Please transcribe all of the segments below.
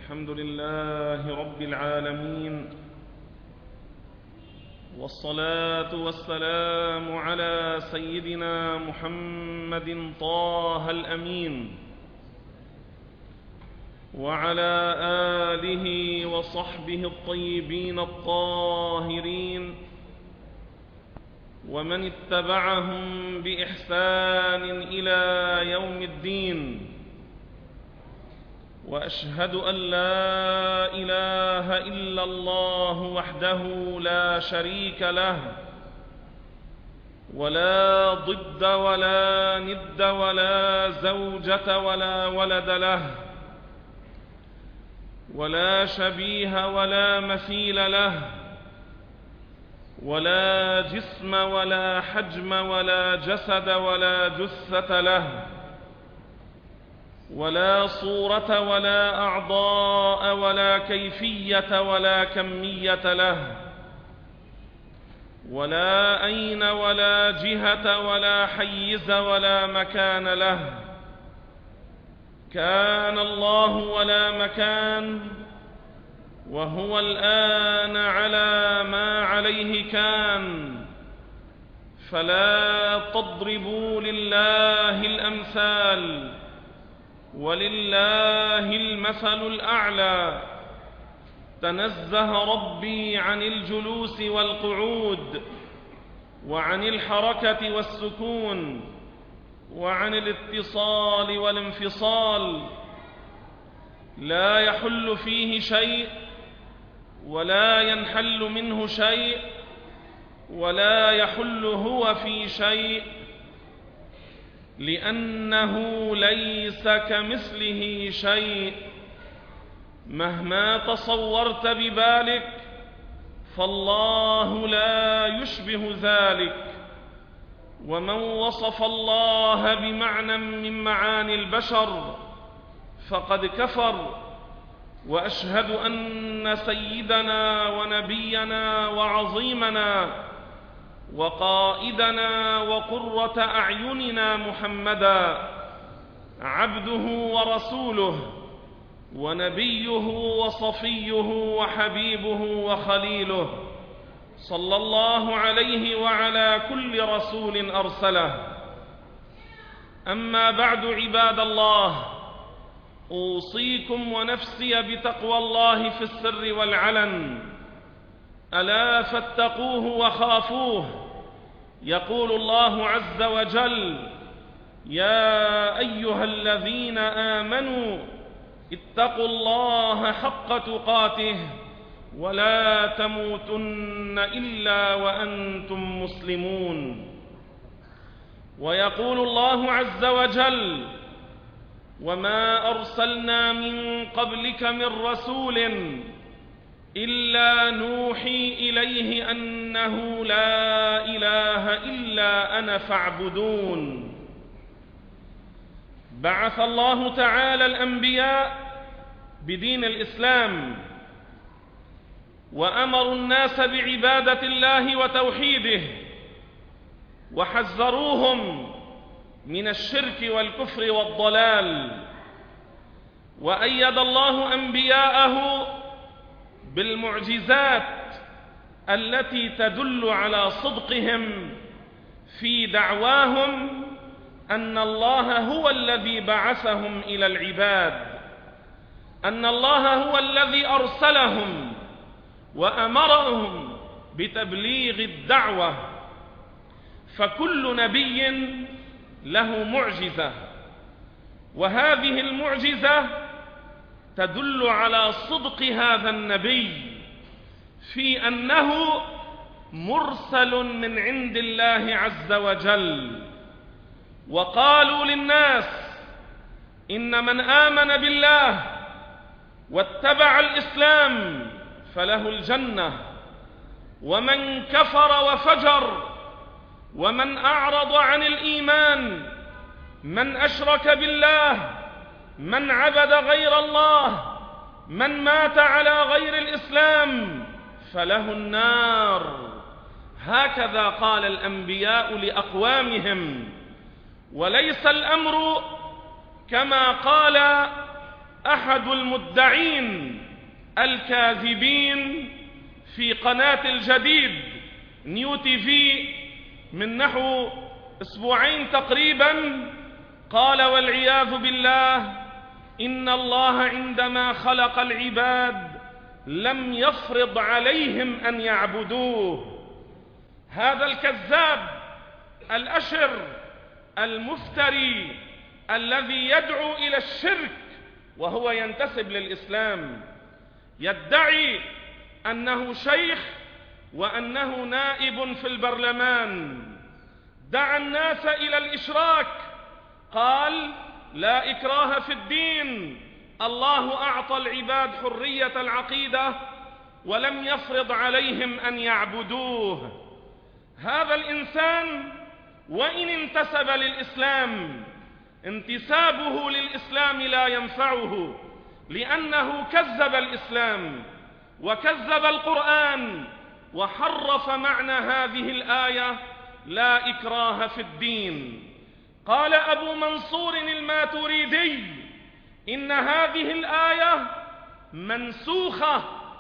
الحمد لله رب العالمين، والصلاة والسلام على سيدنا محمد طه الأمين وعلى آله وصحبه الطيبين الطاهرين ومن اتبعهم بإحسان إلى يوم الدين. وأشهد أن لا إله إلا الله وحده لا شريك له، ولا ضد ولا ند ولا زوجة ولا ولد له، ولا شبيه ولا مثيل له، ولا جسم ولا حجم ولا جسد ولا جثة له، ولا صورة ولا أعضاء ولا كيفية ولا كمية له، ولا أين ولا جهة ولا حيز ولا مكان له. كان الله ولا مكان، وهو الآن على ما عليه كان. فلا تضربوا لله الأمثال، ولله المثل الأعلى. تنزه ربي عن الجلوس والقعود، وعن الحركة والسكون، وعن الاتصال والانفصال. لا يحل فيه شيء، ولا ينحل منه شيء، ولا يحل هو في شيء، لأنه ليس كمثله شيء. مهما تصورت ببالك فالله لا يشبه ذلك. ومن وصف الله بمعنى من معاني البشر فقد كفر. وأشهد أن سيدنا ونبينا وعظيمنا وقائدنا وقرة أعيننا محمدا عبده ورسوله، ونبيه وصفيه وحبيبه وخليله، صلى الله عليه وعلى كل رسول أرسله. أما بعد، عباد الله، أوصيكم ونفسي بتقوى الله في السر والعلن. ألا فاتقوه وخافوه. يقول الله عز وجل: يا أيها الذين آمنوا اتقوا الله حق تقاته ولا تموتن إلا وأنتم مسلمون. ويقول الله عز وجل: وما أرسلنا من قبلك من رسول إلا نوحي إليه أنه لا إله إلا أنا فاعبدون. بعث الله تعالى الأنبياء بدين الإسلام، وأمروا الناس بعبادة الله وتوحيده، وحذروهم من الشرك والكفر والضلال. وأيد الله أنبياءه بالمعجزات التي تدل على صدقهم في دعواهم أن الله هو الذي بعثهم إلى العباد، أن الله هو الذي أرسلهم وأمرهم بتبليغ الدعوة. فكل نبي له معجزة، وهذه المعجزة تدل على صدق هذا النبي في أنه مرسل من عند الله عز وجل. وقالوا للناس: إن من آمن بالله واتبع الإسلام فله الجنة، ومن كفر وفجر ومن أعرض عن الإيمان، من أشرك بالله، من عبد غير الله، من مات على غير الإسلام فله النار. هكذا قال الأنبياء لأقوامهم. وليس الأمر كما قال أحد المدعين الكاذبين في قناة الجديد نيو تي في من نحو أسبوعين تقريبا قال والعياذ بالله إن الله عندما خلق العباد لم يفرض عليهم أن يعبدوه. هذا الكذاب الأشر المفتري الذي يدعو إلى الشرك وهو ينتسب للإسلام، يدعي أنه شيخ وأنه نائب في البرلمان، دعا الناس إلى الإشراك، قال لا إكراه في الدين، الله أعطى العباد حرية العقيدة ولم يفرض عليهم أن يعبدوه. هذا الإنسان وإن انتسب للإسلام انتسابه للإسلام لا ينفعه، لأنه كذب الإسلام وكذب القرآن وحرف معنى هذه الآية لا إكراه في الدين. قال أبو منصور الماتريدي إن هذه الآية منسوخة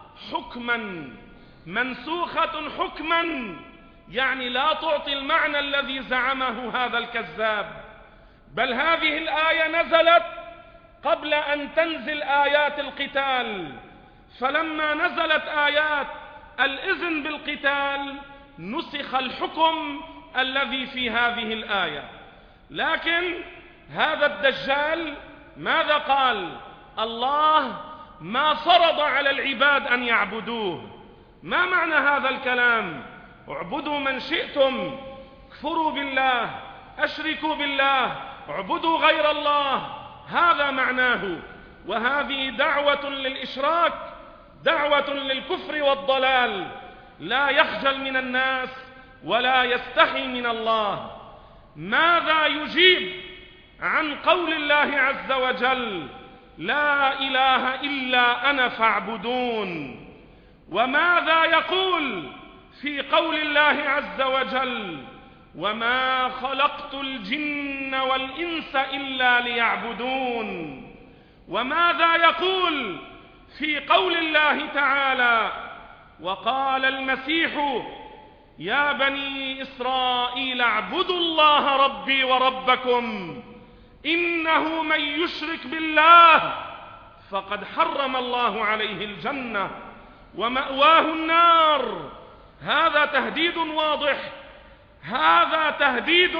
حكما، يعني لا تعطي المعنى الذي زعمه هذا الكذاب، بل هذه الآية نزلت قبل أن تنزل آيات القتال، فلما نزلت آيات الإذن بالقتال نسخ الحكم الذي في هذه الآية. لكن هذا الدجال ماذا قال؟ الله ما فرض على العباد أن يعبدوه. ما معنى هذا الكلام؟ اعبدوا من شئتم، اكفروا بالله، اشركوا بالله، اعبدوا غير الله، هذا معناه. وهذه دعوة للإشراك، دعوة للكفر والضلال، لا يخجل من الناس ولا يستحي من الله. ماذا يجيب عن قول الله عز وجل لا إله إلا أنا فاعبدون؟ وماذا يقول في قول الله عز وجل وما خلقت الجن والإنس إلا ليعبدون؟ وماذا يقول في قول الله تعالى وقال المسيح يا بني إسرائيل اعبدوا الله ربي وربكم إنه من يشرك بالله فقد حرم الله عليه الجنة ومأواه النار. هذا تهديد واضح، هذا تهديد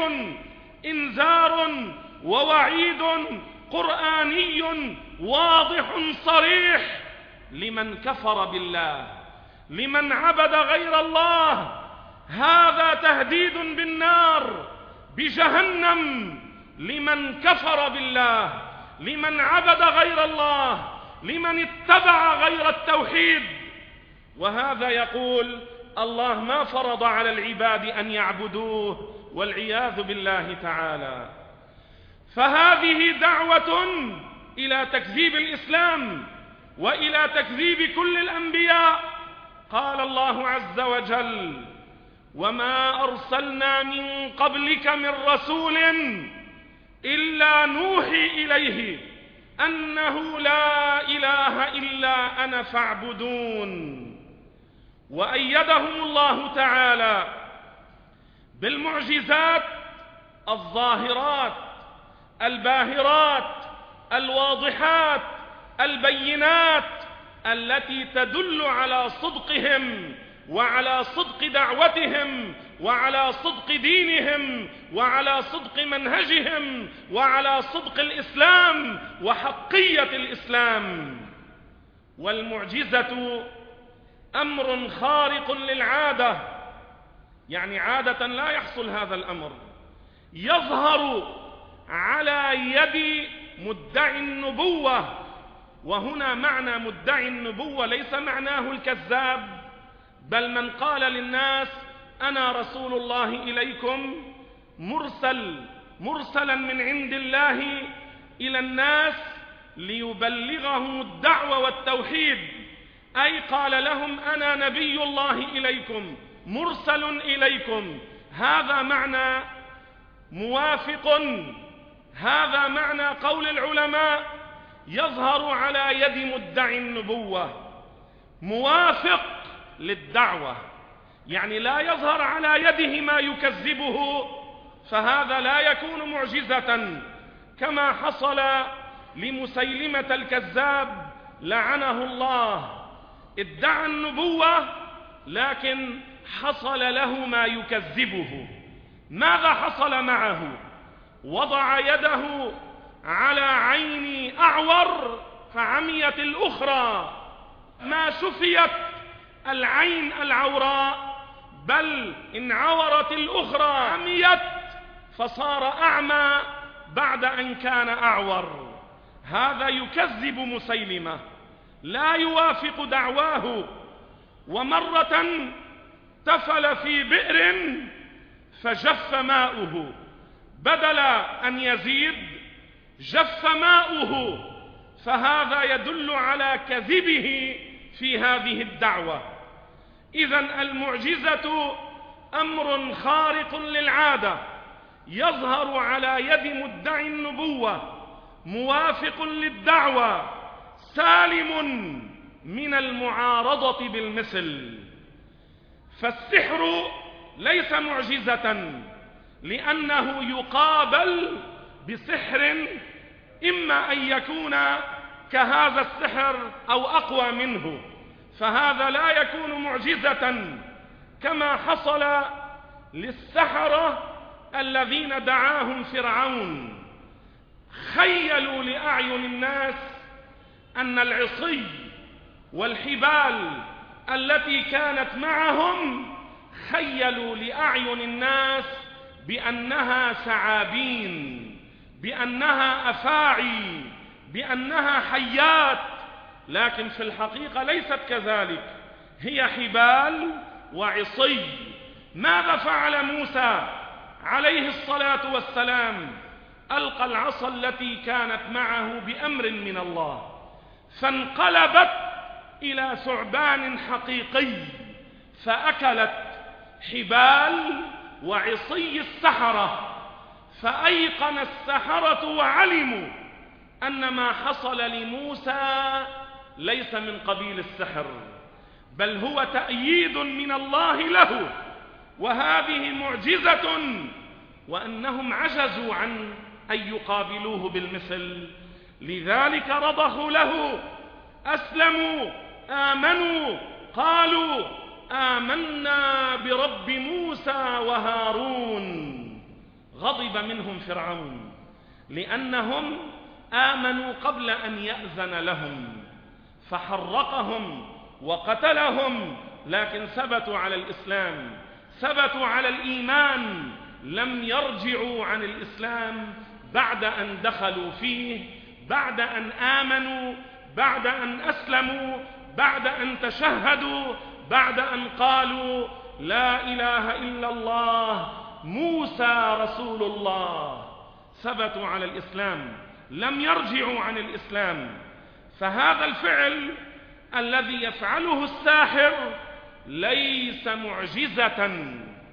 إنذار ووعيد قرآني واضح صريح لمن كفر بالله، لمن عبد غير الله. هذا تهديد بالنار، بجهنم، لمن كفر بالله، لمن عبد غير الله، لمن اتبع غير التوحيد. وهذا يقول الله ما فرض على العباد أن يعبدوه، والعياذ بالله تعالى. فهذه دعوة إلى تكذيب الإسلام وإلى تكذيب كل الأنبياء. قال الله عز وجل وما أرسلنا من قبلك من رسول إلا نوحي إليه أنه لا إله إلا أنا فاعبدون. وأيدهم الله تعالى بالمعجزات الظاهرات الباهرات الواضحات البينات التي تدل على صدقهم وعلى صدق دعوتهم وعلى صدق دينهم وعلى صدق منهجهم وعلى صدق الإسلام وحقية الإسلام. والمعجزة أمر خارق للعادة، يعني عادة لا يحصل هذا الأمر، يظهر على يد مدعي النبوة. وهنا معنى مدعي النبوة ليس معناه الكذاب، بل من قال للناس أنا رسول الله إليكم مرسلا من عند الله إلى الناس ليبلغهم الدعوة والتوحيد، أي قال لهم أنا نبي الله إليكم مرسل إليكم. هذا معنى موافق، هذا معنى قول العلماء يظهر على يد مدعي النبوة موافق للدعوة، يعني لا يظهر على يده ما يكذبه، فهذا لا يكون معجزة، كما حصل لمسيلمة الكذاب لعنه الله، ادعى النبوة لكن حصل له ما يكذبه. ماذا حصل معه؟ وضع يده على عين أعور فعميت الأخرى، ما شفيت العين العوراء بل انعورت الأخرى، عميت فصار أعمى بعد أن كان أعور. هذا يكذب مسيلمة، لا يوافق دعواه. ومرة تفل في بئر فجف ماؤه، بدل أن يزيد جف ماؤه، فهذا يدل على كذبه في هذه الدعوة. إذن المعجزة أمر خارق للعادة يظهر على يد مدعي النبوة موافق للدعوة سالم من المعارضة بالمثل. فالسحر ليس معجزة، لأنه يقابل بسحر إما أن يكون كهذا السحر أو أقوى منه، فهذا لا يكون معجزة، كما حصل للسحرة الذين دعاهم فرعون. خيلوا لأعين الناس أن العصي والحبال التي كانت معهم، خيلوا لأعين الناس بأنها ثعابين، بأنها أفاعي، بأنها حيات، لكن في الحقيقة ليست كذلك، هي حبال وعصي. ماذا فعل موسى عليه الصلاة والسلام؟ ألقى العصا التي كانت معه بأمر من الله، فانقلبت إلى ثعبان حقيقي، فأكلت حبال وعصي السحرة، فأيقن السحرة وعلموا أن ما حصل لموسى ليس من قبيل السحر، بل هو تأييد من الله له، وهذه معجزة، وأنهم عجزوا عن أن يقابلوه بالمثل، لذلك رضخوا له، أسلموا، آمنوا، قالوا آمنا برب موسى وهارون. غضب منهم فرعون لأنهم آمنوا قبل أن يأذن لهم، فحرقهم وقتلهم، لكن ثبتوا على الإسلام، ثبتوا على الإيمان، لم يرجعوا عن الإسلام بعد أن دخلوا فيه، بعد أن آمنوا، بعد أن أسلموا، بعد أن تشهدوا، بعد أن قالوا لا إله إلا الله موسى رسول الله. ثبتوا على الإسلام، لم يرجعوا عن الإسلام. فهذا الفعل الذي يفعله الساحر ليس معجزة.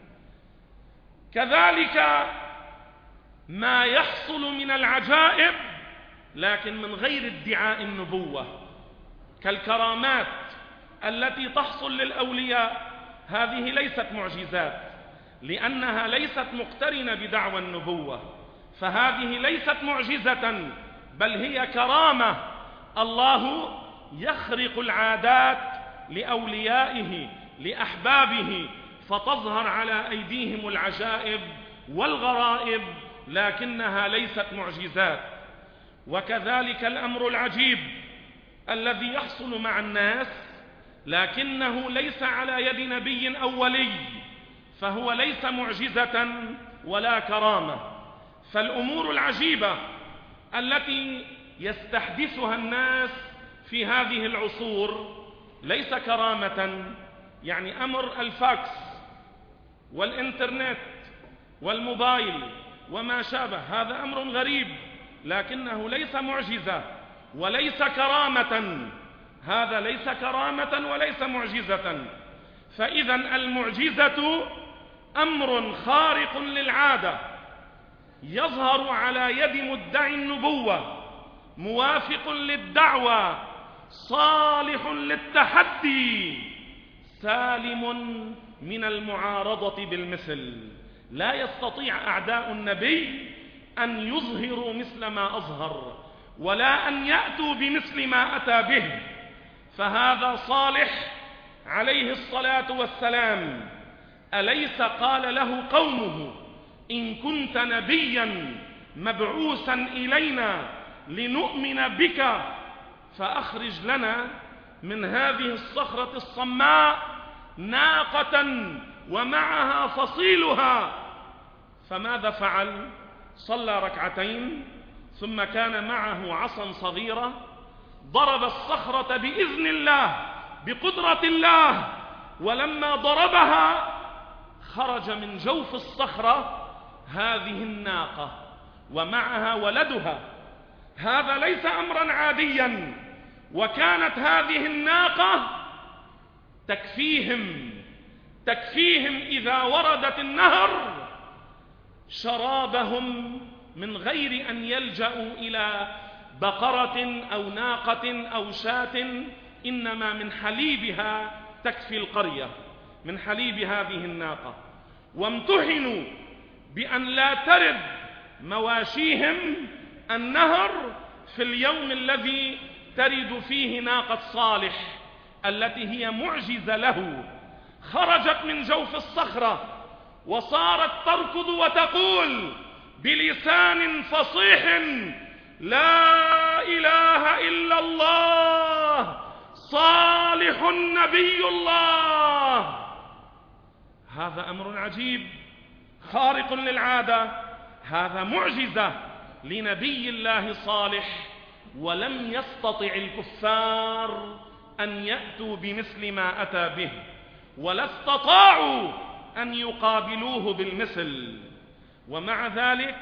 كذلك ما يحصل من العجائب لكن من غير ادعاء النبوة، كالكرامات التي تحصل للأولياء، هذه ليست معجزات لأنها ليست مقترنة بدعوى النبوة، فهذه ليست معجزة بل هي كرامة. الله يخرق العادات لأوليائه لأحبابه، فتظهر على أيديهم العجائب والغرائب، لكنها ليست معجزات. وكذلك الأمر العجيب الذي يحصل مع الناس لكنه ليس على يد نبي أو ولي، فهو ليس معجزة ولا كرامة. فالأمور العجيبة التي يستحدثها الناس في هذه العصور ليس كرامة، يعني أمر الفاكس والإنترنت والموبايل وما شابه، هذا أمر غريب لكنه ليس معجزة وليس كرامة، هذا ليس كرامة وليس معجزة. فإذا المعجزة أمر خارق للعادة يظهر على يد مدعي النبوة موافق للدعوة، صالح للتحدي، سالم من المعارضة بالمثل. لا يستطيع أعداء النبي أن يظهروا مثل ما أظهر، ولا أن يأتوا بمثل ما أتى به. فهذا صالح عليه الصلاة والسلام أليس قال له قومه: إن كنت نبيا مبعوثا إلينا لنؤمن بك فأخرج لنا من هذه الصخرة الصماء ناقة ومعها فصيلها؟ فماذا فعل؟ صلى ركعتين، ثم كان معه عصا صغيرة، ضرب الصخرة بإذن الله بقدرة الله، ولما ضربها خرج من جوف الصخرة هذه الناقة ومعها ولدها. هذا ليس أمرا عاديا، وكانت هذه الناقة تكفيهم إذا وردت النهر شرابهم من غير أن يلجأوا إلى بقرة أو ناقة أو شاة، إنما من حليبها تكفي القرية، من حليب هذه الناقة. وامتحنوا بأن لا ترد مواشيهم النهر في اليوم الذي ترد فيه ناقة صالح التي هي معجزة له. خرجت من جوف الصخرة وصارت تركض وتقول بلسان فصيح: لا إله إلا الله، صالح نبي الله. هذا أمر عجيب خارق للعادة، هذا معجزة لنبي الله صالح، ولم يستطع الكفار أن يأتوا بمثل ما أتى به، ولا استطاعوا أن يقابلوه بالمثل. ومع ذلك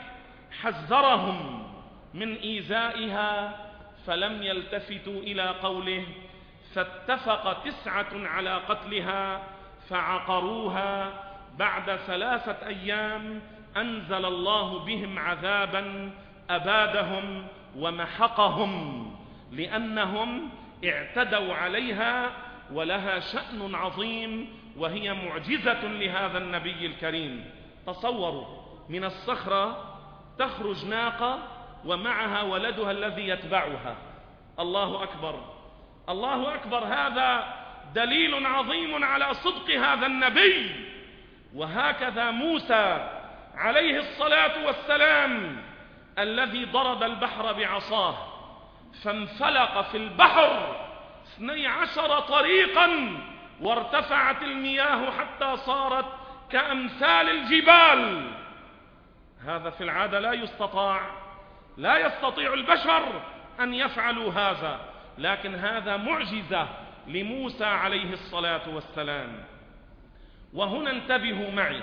حذرهم من إيذائها، فلم يلتفتوا إلى قوله: فاتفق 9 على قتلها فعقروها، بعد 3 أيام أنزل الله بهم عذابا أبادهم ومحقهم، لأنهم اعتدوا عليها، ولها شأن عظيم، وهي معجزة لهذا النبي الكريم. تصوروا، من الصخرة تخرج ناقة ومعها ولدها الذي يتبعها. الله أكبر، الله أكبر. هذا دليل عظيم على صدق هذا النبي. وهكذا موسى عليه الصلاة والسلام الذي ضرب البحر بعصاه فانفلق في البحر 12 طريقا، وارتفعت المياه حتى صارت كأمثال الجبال. هذا في العادة لا يستطيع البشر أن يفعلوا هذا، لكن هذا معجزة لموسى عليه الصلاة والسلام. وهنا انتبهوا معي،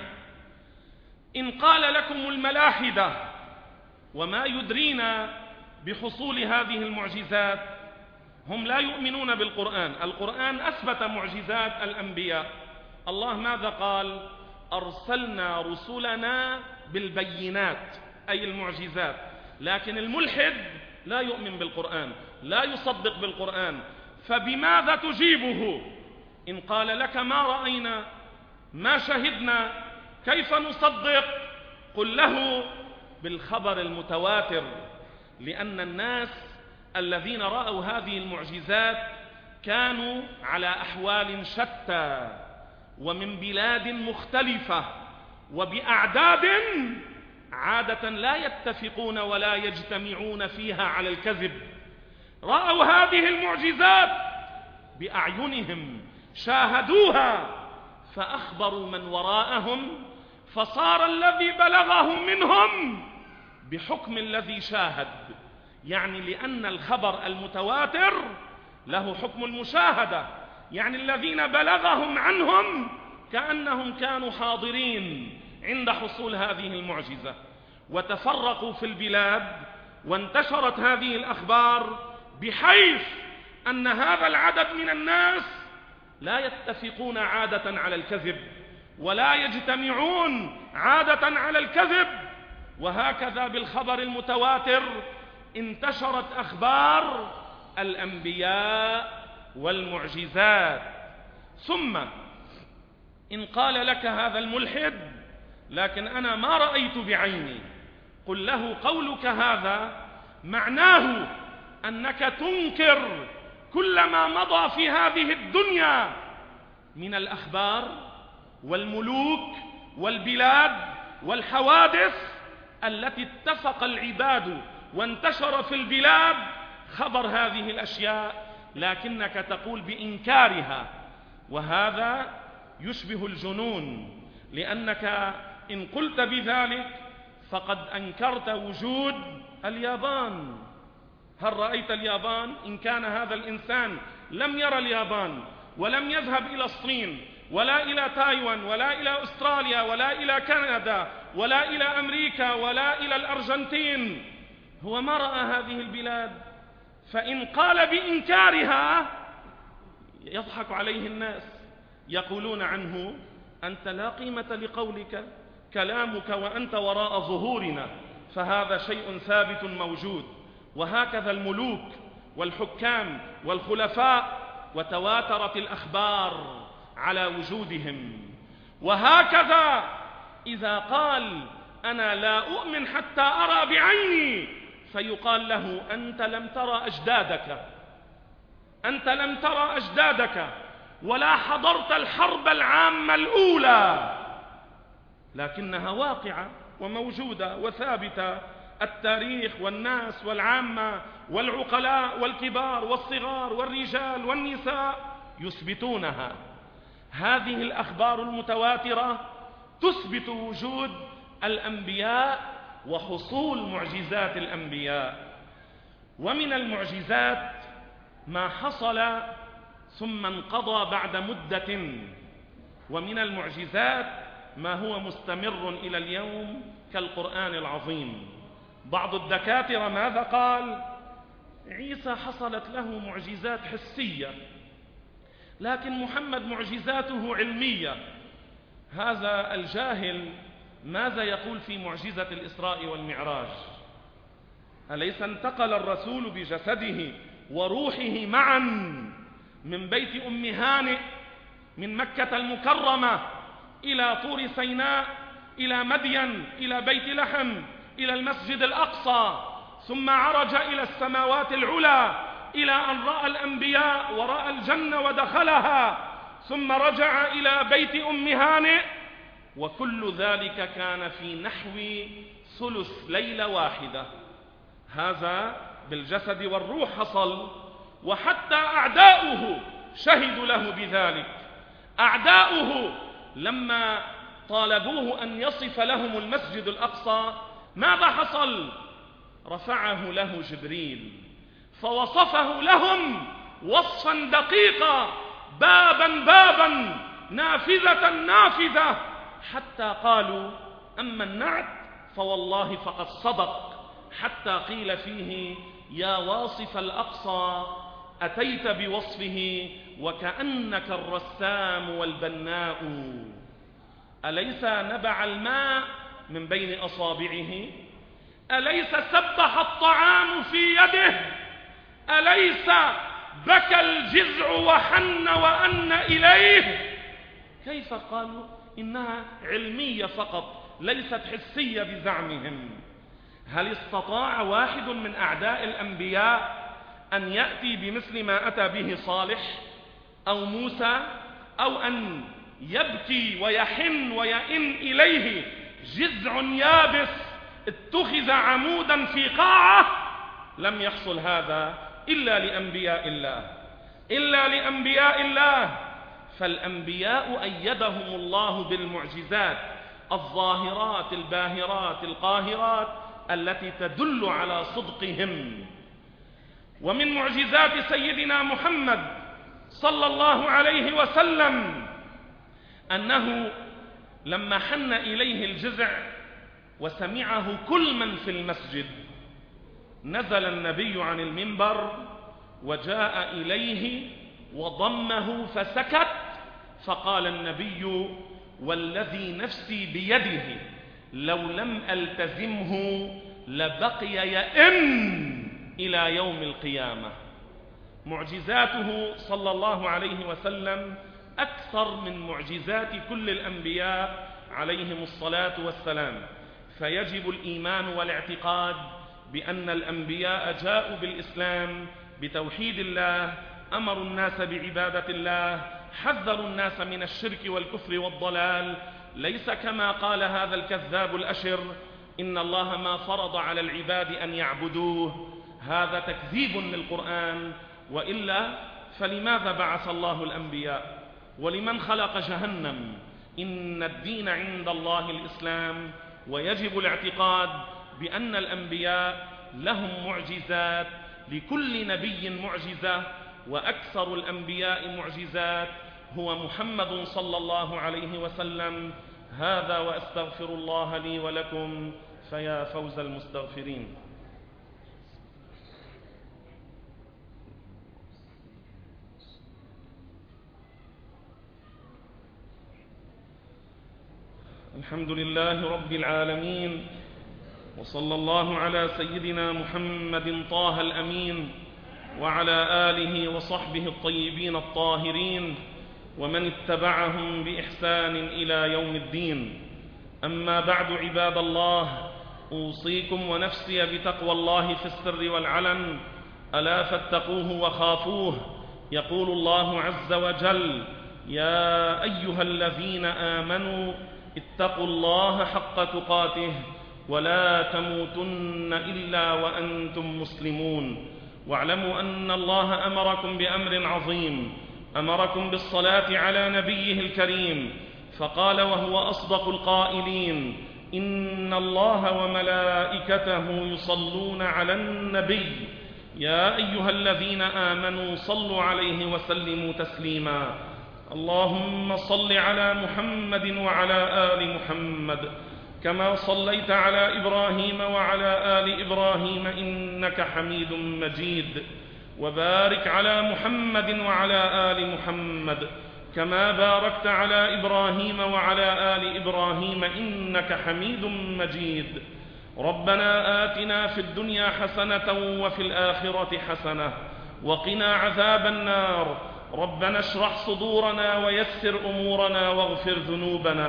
إن قال لكم الملاحدة وما يدرينا بحصول هذه المعجزات، هم لا يؤمنون بالقرآن. القرآن أثبت معجزات الأنبياء. الله ماذا قال؟ أرسلنا رسلنا بالبينات، أي المعجزات. لكن الملحد لا يؤمن بالقرآن، لا يصدق بالقرآن. فبماذا تجيبه إن قال لك ما رأينا ما شهدنا كيف نصدق؟ قل له بالخبر المتواتر، لأن الناس الذين رأوا هذه المعجزات كانوا على أحوال شتى ومن بلاد مختلفة وبأعداد عادة لا يتفقون ولا يجتمعون فيها على الكذب. رأوا هذه المعجزات بأعينهم، شاهدوها، فأخبروا من وراءهم، فصار الذي بلغه منهم بحكم الذي شاهد. يعني لأن الخبر المتواتر له حكم المشاهدة، يعني الذين بلغهم عنهم كأنهم كانوا حاضرين عند حصول هذه المعجزة. وتفرقوا في البلاد وانتشرت هذه الأخبار، بحيث أن هذا العدد من الناس لا يتفقون عادة على الكذب ولا يجتمعون عادة على الكذب. وهكذا بالخبر المتواتر انتشرت أخبار الأنبياء والمعجزات. ثم إن قال لك هذا الملحد لكن أنا ما رأيت بعيني، قل له قولك هذا معناه أنك تنكر كل ما مضى في هذه الدنيا من الأخبار والملوك والبلاد والحوادث التي اتفق العباد وانتشر في البلاد خبر هذه الأشياء، لكنك تقول بإنكارها، وهذا يشبه الجنون، لأنك إن قلت بذلك فقد أنكرت وجود اليابان. هل رأيت اليابان؟ إن كان هذا الإنسان لم يرى اليابان ولم يذهب إلى الصين ولا إلى تايوان ولا إلى أستراليا ولا إلى كندا ولا إلى أمريكا ولا إلى الأرجنتين، هو ما رأى هذه البلاد، فإن قال بإنكارها يضحك عليه الناس، يقولون عنه أنت لا قيمة لقولك، كلامك وأنت وراء ظهورنا، فهذا شيء ثابت موجود. وهكذا الملوك والحكام والخلفاء، وتواترت الأخبار على وجودهم. وهكذا إذا قال أنا لا أؤمن حتى أرى بعيني، فيقال له أنت لم ترى أجدادك، أنت لم ترى أجدادك ولا حضرت الحرب العامة الأولى، لكنها واقعة وموجودة وثابتة. التاريخ والناس والعامة والعقلاء والكبار والصغار والرجال والنساء يثبتونها. هذه الأخبار المتواترة تثبت وجود الأنبياء وحصول معجزات الأنبياء. ومن المعجزات ما حصل ثم انقضى بعد مدة، ومن المعجزات ما هو مستمر إلى اليوم كالقرآن العظيم. بعض الدكاترة ماذا قال؟ عيسى حصلت له معجزات حسية، لكن محمد معجزاته علمية. هذا الجاهل ماذا يقول في معجزة الإسراء والمعراج؟ أليس انتقل الرسول بجسده وروحه معا من بيت أم هانئ من مكة المكرمة إلى طور سيناء إلى مدين إلى بيت لحم إلى المسجد الأقصى، ثم عرج إلى السماوات العلى إلى أن رأى الأنبياء ورأى الجنة ودخلها، ثم رجع إلى بيت أم هانئ، وكل ذلك كان في نحو ثلث ليلة واحدة. هذا بالجسد والروح حصل، وحتى أعداؤه شهدوا له بذلك. أعداؤه لما طالبوه أن يصف لهم المسجد الأقصى ماذا حصل؟ رفعه له جبريل فوصفه لهم وصفا دقيقا، بابا بابا، نافذة نافذة، حتى قالوا أما النعت فوالله فقد صدق، حتى قيل فيه يا واصف الأقصى أتيت بوصفه وكأنك الرسام والبناء. أليس نبع الماء من بين أصابعه؟ أليس سبح الطعام في يده؟ أليس بكى الجذع وحن وأن إليه؟ كيف قالوا إنها علمية فقط ليست حسية بزعمهم؟ هل استطاع واحد من أعداء الأنبياء أن يأتي بمثل ما أتى به صالح أو موسى، أو أن يبكي ويحن ويئن إليه جذع يابس اتخذ عمودا في قاعة؟ لم يحصل هذا إلا لأنبياء الله، إلا لأنبياء الله. فالأنبياء أيدهم الله بالمعجزات الظاهرات الباهرات القاهرات التي تدل على صدقهم. ومن معجزات سيدنا محمد صلى الله عليه وسلم أنه لما حن إليه الجذع وسمعه كل من في المسجد، نزل النبي عن المنبر وجاء إليه وضمه فسكت، فقال النبي والذي نفسي بيده لو لم ألتزمه لبقي يئن إلى يوم القيامة. معجزاته صلى الله عليه وسلم أكثر من معجزات كل الأنبياء عليهم الصلاة والسلام، فيجب الإيمان والاعتقاد بأن الأنبياء جاءوا بالإسلام بتوحيد الله، أمروا الناس بعبادة الله، حذروا الناس من الشرك والكفر والضلال، ليس كما قال هذا الكذاب الأشر إن الله ما فرض على العباد أن يعبدوه. هذا تكذيب للقرآن، وإلا فلماذا بعث الله الأنبياء؟ ولمن خلق جهنم؟ إن الدين عند الله الإسلام، ويجب الاعتقاد بأن الأنبياء لهم معجزات، لكل نبي معجزة، وأكثر الأنبياء معجزات هو محمد صلى الله عليه وسلم. هذا وأستغفر الله لي ولكم، فيا فوز المستغفرين. الحمد لله رب العالمين، وصلى الله على سيدنا محمد طه الأمين وعلى آله وصحبه الطيبين الطاهرين ومن اتبعهم بإحسان إلى يوم الدين. أما بعد، عباد الله، أوصيكم ونفسي بتقوى الله في السر والعلن، ألا فاتقوه وخافوه. يقول الله عز وجل: يا أيها الذين آمنوا اتقوا الله حق تقاته ولا تموتن إلا وأنتم مسلمون. واعلموا أن الله أمركم بأمر عظيم، أمركم بالصلاة على نبيه الكريم، فقال وهو أصدق القائلين: إن الله وملائكته يصلون على النبي يا أيها الذين آمنوا صلوا عليه وسلموا تسليما. اللهم صل على محمد وعلى آل محمد كما صليت على إبراهيم وعلى آل إبراهيم إنك حميد مجيد، وبارك على محمد وعلى آل محمد كما باركت على إبراهيم وعلى آل إبراهيم إنك حميد مجيد. ربنا آتنا في الدنيا حسنة وفي الآخرة حسنة وقنا عذاب النار. ربنا اشرح صدورنا ويسر أمورنا واغفر ذنوبنا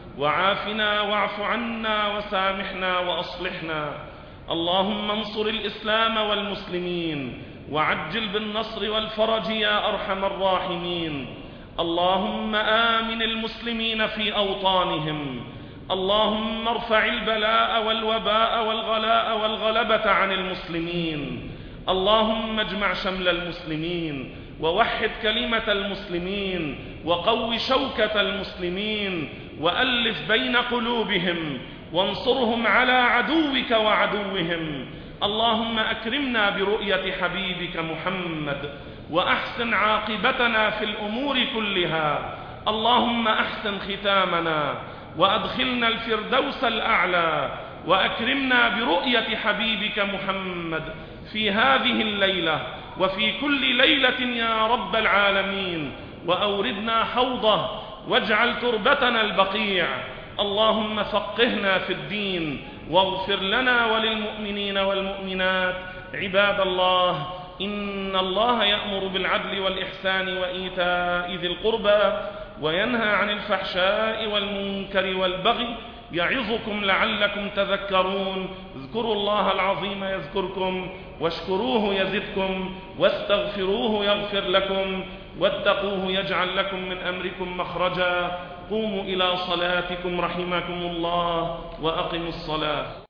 وعافنا واعف عنا وسامحنا وأصلحنا. اللهم انصر الإسلام والمسلمين وعجل بالنصر والفرج يا أرحم الراحمين. اللهم آمن المسلمين في أوطانهم. اللهم ارفع البلاء والوباء والغلاء والغلبة عن المسلمين. اللهم اجمع شمل المسلمين ووحد كلمة المسلمين وقو شوكة المسلمين وألف بين قلوبهم وانصرهم على عدوك وعدوهم. اللهم أكرمنا برؤية حبيبك محمد وأحسن عاقبتنا في الأمور كلها. اللهم أحسن ختامنا وأدخلنا الفردوس الأعلى، وأكرمنا برؤية حبيبك محمد في هذه الليلة وفي كل ليلة يا رب العالمين، وأوردنا حوضه واجعل تربتنا البقيع. اللهم فقهنا في الدين واغفر لنا وللمؤمنين والمؤمنات. عباد الله، إن الله يأمر بالعدل والإحسان وإيتاء ذي القربى وينهى عن الفحشاء والمنكر والبغي يعظكم لعلكم تذكرون. اذكروا الله العظيم يذكركم، واشكروه يزدكم، واستغفروه يغفر لكم، واتقوه يجعل لكم من أمركم مخرجا. قوموا إلى صلاتكم رحمكم الله، وأقموا الصلاة.